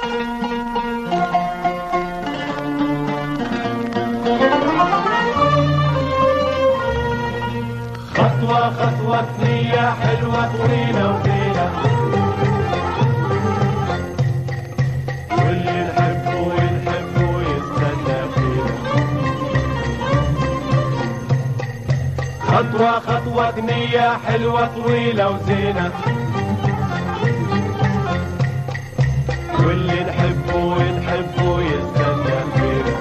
خطوة خطوة نية حلوة طويلة وزينة، واللي نحبه ينحبه يستنى فينا. خطوة خطوة نية حلوة طويلة وزينة، واللي نحبه ينحبه يستنى فينا.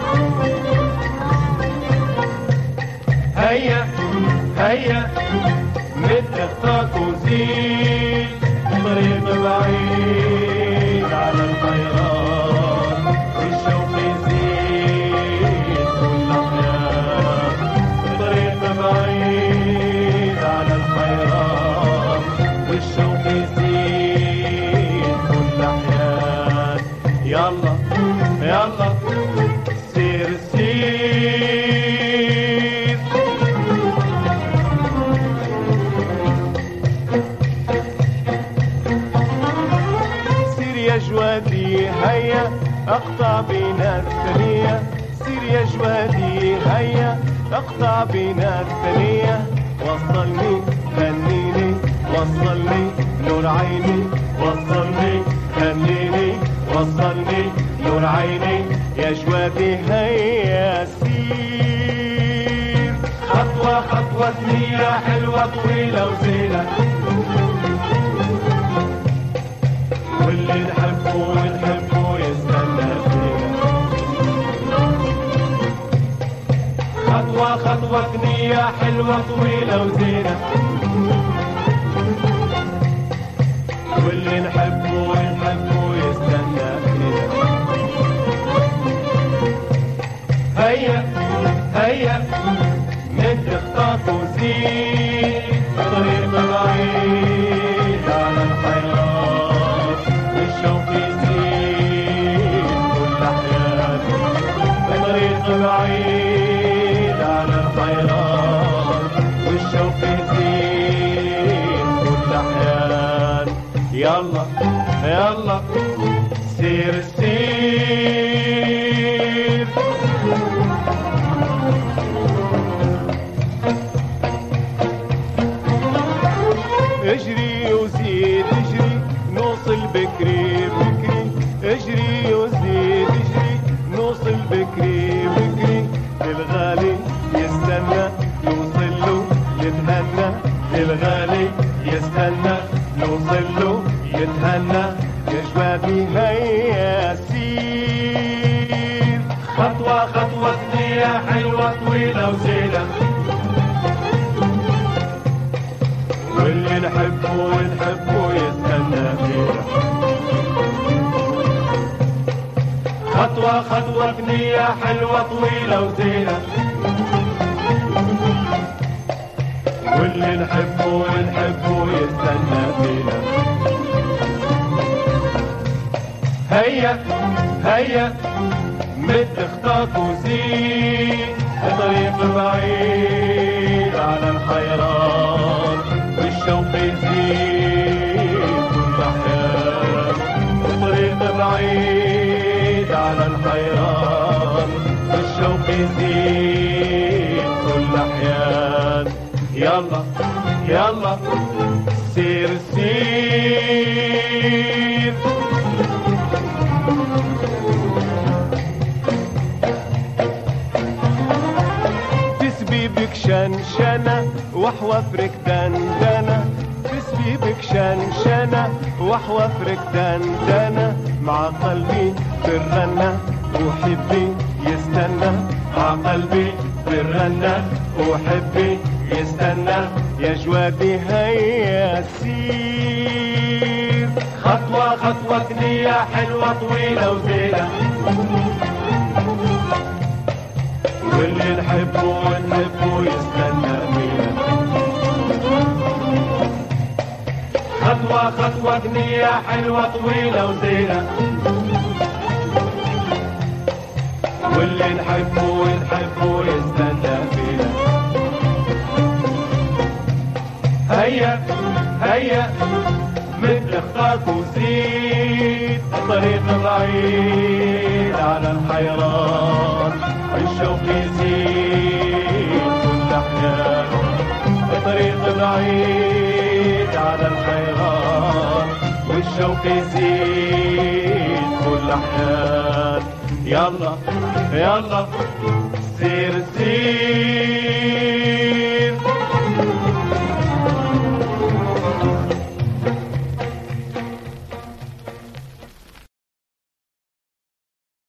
هيا هيا مد خطاك وزيد، طريق بعيد على الخيرات والشوق يزيد كل أحيان. طريق بعيد على الخيرات والشوق يزيد كل أحيان. يلا يلا سير سير، يا جوادي هيا اقطع بينا الثنية. سير يا جوادي هيا اقطع بينا الثنية. وصلني هنيني وصلني نور عيني، وصلني هنيني وصلني نور عيني. يا جوادي هيا سير. خطوة خطوة نية حلوة طويلة وزينة، واللي نحبه ونحبه يستنى فينا. خطوة خطوة نية حلوة طويلة وزينة، واللي نحبه ونحبه يستنى فينا. هيا هيا مد خطاك وزيد، طريق بعيد على الخيرات والشوق يزيد كل أحيان. طريق بعيد على الخيرات والشوق يزيد كل أحيان. يلا يلا سير سير، اجري وزيد اجري نوصل بكري بكري. اجري وزيد اجري نوصل بكري بكري. الغالي يستنى نوصل له يتهنى، الغالي يستنى نوصل له يتهنى. يا جوادي هيا سير. خطوة خطوة نية حلوة طويلة وزينة، واللي نحبه ونحبه يستنى فينا. خطوة خطوة نية حلوة طويلة وزينة، واللي نحبه ونحبه يستنى فينا. هيا هيا مد خطاك وزيد، طريق بعيد على الخيرات والشوق يزيد كل أحيان. طريق بعيد على الخيرات والشوق يزيد كل أحيان. يلا يلا سير سير، تسبيبك شنشنة وحوافرك دندنة. تسبيبك شنشنة وحوافرك دندنة. مع قلبي بالرنة وحبي يستنى، مع قلبي بالرنة وحبي يستنى. يا جوادي هيا سير. خطوة خطوة نية حلوة طويلة وزينة، واللي نحبه ونحبه يستنى فينا. خطوة خطوة نية حلوة طويلة وزينة، واللي نحبه ونحبه يستنى فينا. هيا هيا مثل خطاك وزيد، طريق بعيد على الحيران والشوق يزيد كل أحيان. طريق بعيد على الحيران والشوق يزيد كل أحيان. يلا يلا سير سير